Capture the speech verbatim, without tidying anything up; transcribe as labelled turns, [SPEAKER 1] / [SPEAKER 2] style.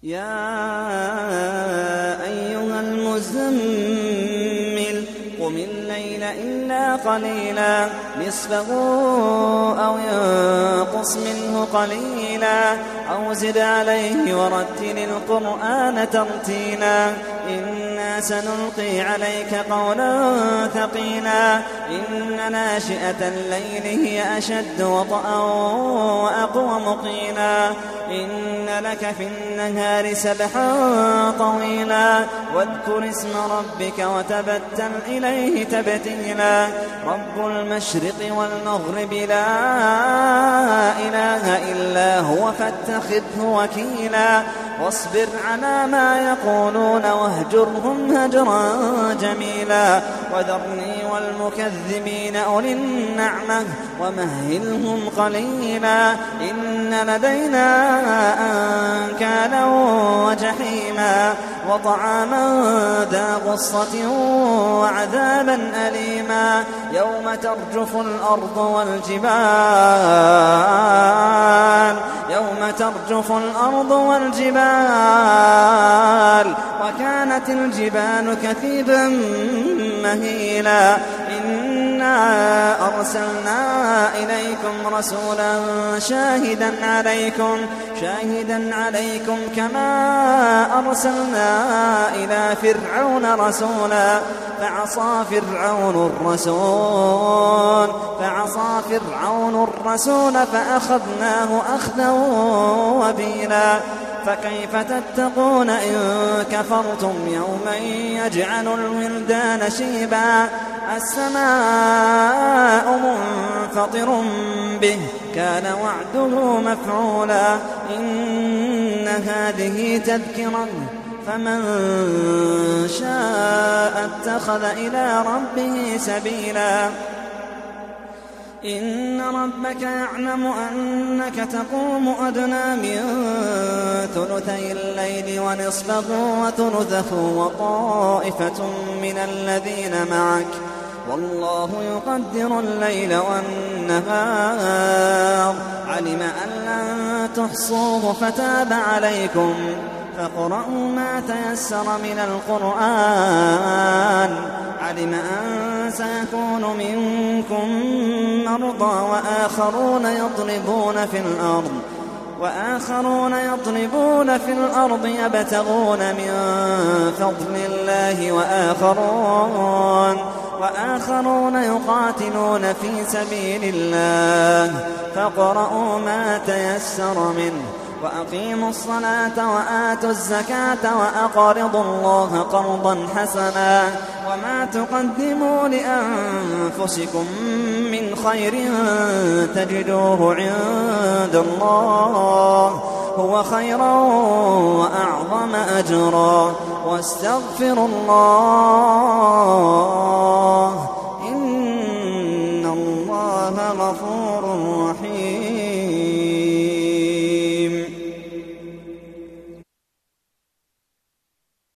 [SPEAKER 1] يا أيها المزمل قم الليل إلا قليلا نصفه أو ينقص منه قليلا أو زد عليه ورتل القرآن ترتيلا إنا سنلقي عليك قولا ثقيلا إن ناشئة الليل هي أشد وطئا وأقوم قيلا إن لك في النهار سبحا طويلا واذكر اسم ربك وتبتل إليه تبتيلا رب المشرق والمغرب لا إله إلا هو فاتخذه وكيلا واصبر على ما يقولون واهجرهم هجرا جميلا وذرني والمكذبين أولي النعمة ومهلهم قليلا إن لدينا أنكالا وجحيما وطعاما ذا غصة وعذابا أليما يوم ترجف الأرض والجبال يوم ترجف الأرض والجبال وكانت الجبال كثيبا مهيلا إنا أرسلنا إليكم رسولا شاهدا عليكم شاهدا عليكم كما أرسلنا إلى فرعون رسولا فعصى فرعون الرسول فعصى فرعون الرسول فأخذناه أخذا وبيلا فكيف تتقون إن كفرتم يوما يجعل الولدان شيبا السماء منفطر به كان وعده مفعولا إن هذه تذكرة فمن شاء اتخذ إلى ربه سبيلا إن ربك يعلم أنك تقوم أدنى من ثلثي الليل ونصفه وثلثه وطائفة من الذين معك والله يقدر الليل والنهار علم أن لن تحصوه فتاب عليكم فاقرؤوا ما تيسر من القرآن علم أن سيكون منكم مرضى وآخرون يضربون في الأرض وآخرون يضربون في الأرض يبتغون من فضل الله وآخرون وآخرون يقاتلون في سبيل الله فاقرؤوا ما تيسر منه وأقيموا الصلاة وآتوا الزكاة وأقرضوا الله قرضا حسنا وما تقدموا لأنفسكم من خير تجدوه عند الله هو خيرا وأعظم أجرا واستغفروا الله إن الله غفور رحيم.